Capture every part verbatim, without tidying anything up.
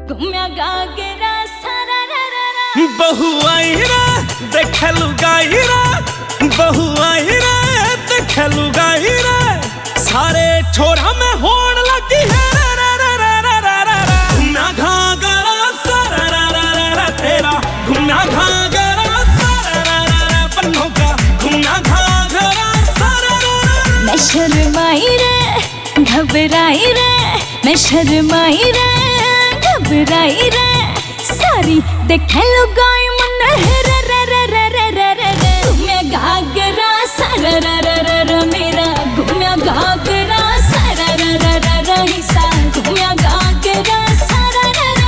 घूमया गागरा सारा रा रा रा। बहु आई रे देख लुगाई रे, बहु आई रे देख लुगाई रे, सारे छोरा में होड़ लगी है रे रे रे रे रे रे रे। घूमया घाघरा सारा रा रा रा रा तेरा, घूमया घाघरा सारा रा रा रा पन्नों का, घूमया घाघरा सारा रा रा रा। मैं शर्माई रे घबराई रे, मैं शर्माई रे घबराई रे, सारी देखे लुगाई मन है रे रे रे रे रे रे रे रे। घूमया घाघरा सारा रा रा रा रा मेरा, घूमया घाघरा सारा रा रा रा रा हिस्सा, घूमया घाघरा सारा रा रा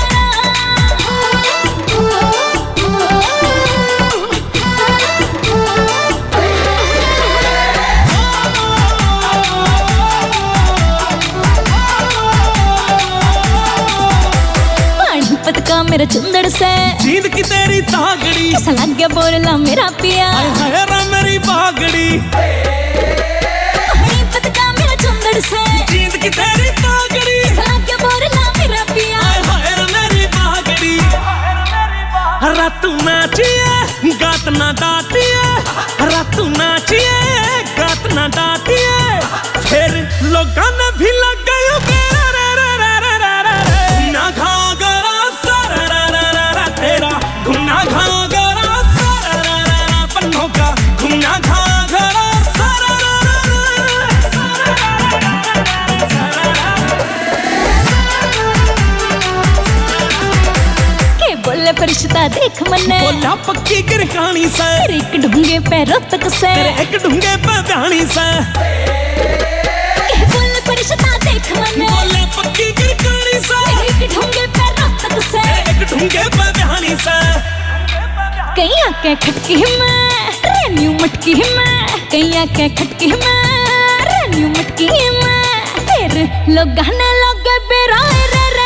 पतका मेरा चुंदड़ से, जींद की तेरी तागड़ी, कैसा लग गया बोलना मेरा पिया, आय हाय रा मेरी बागड़ी। पतका मेरा चुंदड़ से, जींद की तेरी तागड़ी, कैसा लग गया बोलना मेरा पिया, आय हाय रा मेरी बागड़ी। रातू नाचिए गात ना डाटिए, रातू नाचिए गात ना डाटिए, फिर लोगां ने भी लग गए बेरा रे रे रे रे रे रे। घूमया घाघरा सारा रा रा रा रा तेरा, घूमया घाघरा सारा रा रा रा पन्नों का, घूमया घाघरा सारा रा रा रा सारा रा रा सारा रा। के बोले फरिश्ता देख मने, बोला पक्की गिरकानी से, तेरे एक ढूंगे पैरों तक से, तेरे एक ढूंगे पे ध्यानी से। के बोले फरिश्ता देख मने, बोला पक्की गिरकानी से, तेरे एक ढूंगे पैरों तक से, तेरे एक ढूंगे पे ध्यानी से। कैया के खटकी में रेन्यू मटकी में, कैया के खटकी में रेन्यू मटकी में, फिर लोग गाने लगे बेराए रे रे